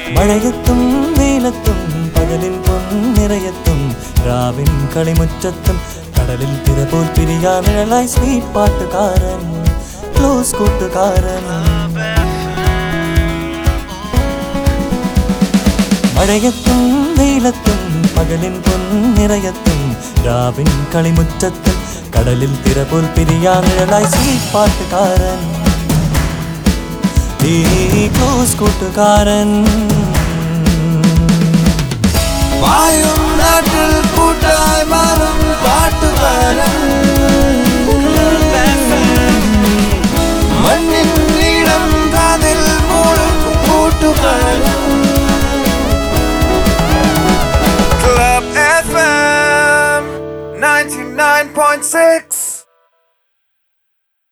മഴയത്തും വെയിലത്തും പകലിൻ പൊന്നിറയത്തും രാവിൻ കളിമുറ്റത്തും കടലിൽ തിരപോൽ പിരിയാനിഴലായി സ്വീറ്റ് പാട്ടുകാരൻ ക്ലോസ് കൂട്ടുകാരൻ. മഴയത്തും വെയിലത്തും പകലിൻ പൊന്നിറയത്തും രാവിൻ കളിമുറ്റത്തും കടലിൽ തിരപോൽ പിരിയാനിഴലായി സ്വീറ്റ് പാട്ടുകാരൻ ഈ ക്ലോസ് കൂട്ടുകാരൻ. വായും നാട്ടിൽ കൂട്ടായി മാറും പാട്ടുകാരൻ, മണ്ണിൻ നീളം കാതിൽ മൂളും കൂട്ടുകാരൻ. Club FM 99.6